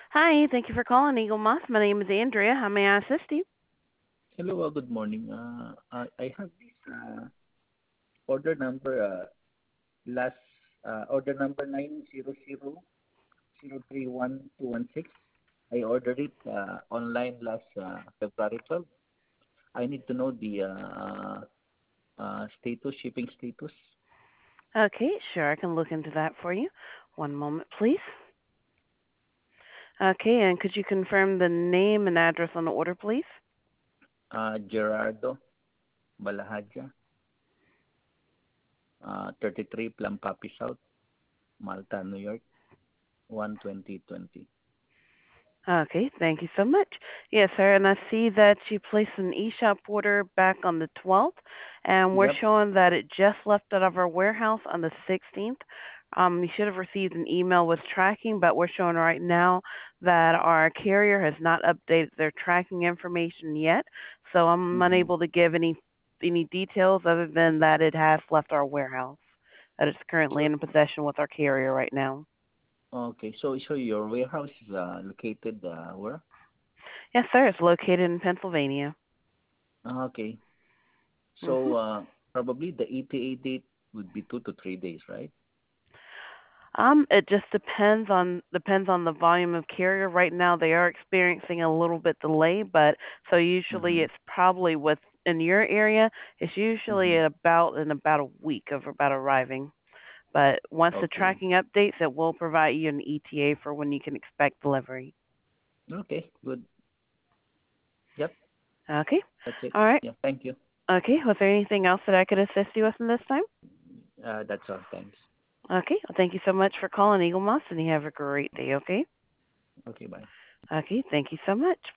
Hi, thank you for calling Eagle Moss. My name is Andrea. How may I assist you? Hello, good morning. I have this order number last order number 900031216. I ordered it online last February 12th. I need to know the shipping status. Okay, sure, I can look into that for you. One moment, please. Okay, and could you confirm the name and address on the order, please? Gerardo Balahadja, 33 Plum Poppy South, Malta, New York, 12020. Okay, thank you so much. Yes, sir, and I see that you placed an eShop order back on the 12th, and we're Yep. showing that it just left out of our warehouse on the 16th. You should have received an email with tracking, but we're showing right now that our carrier has not updated their tracking information yet, so I'm Mm-hmm. unable to give any details other than that it has left our warehouse, that it's currently So in possession with our carrier right now. okay, so your warehouse is located where? Yes, sir, it's located in Pennsylvania. Okay. hmm So probably the ETA date would be 2 to 3 days, right? It just depends on the volume of carrier. Right now, they are experiencing a little bit delay, but so usually Mm-hmm. it's probably in your area. It's usually Mm-hmm. about a week of about arriving. But once the Okay. tracking updates, it will provide you an ETA for when you can expect delivery. Okay. Good. Yep. Okay. That's it. All right. Yeah. Thank you. Okay. Was there anything else that I could assist you with in this time? That's all. Thanks. Okay. Well, thank you so much for calling Eagle Moss, and you have a great day. Okay. Okay. Bye. Okay. Thank you so much.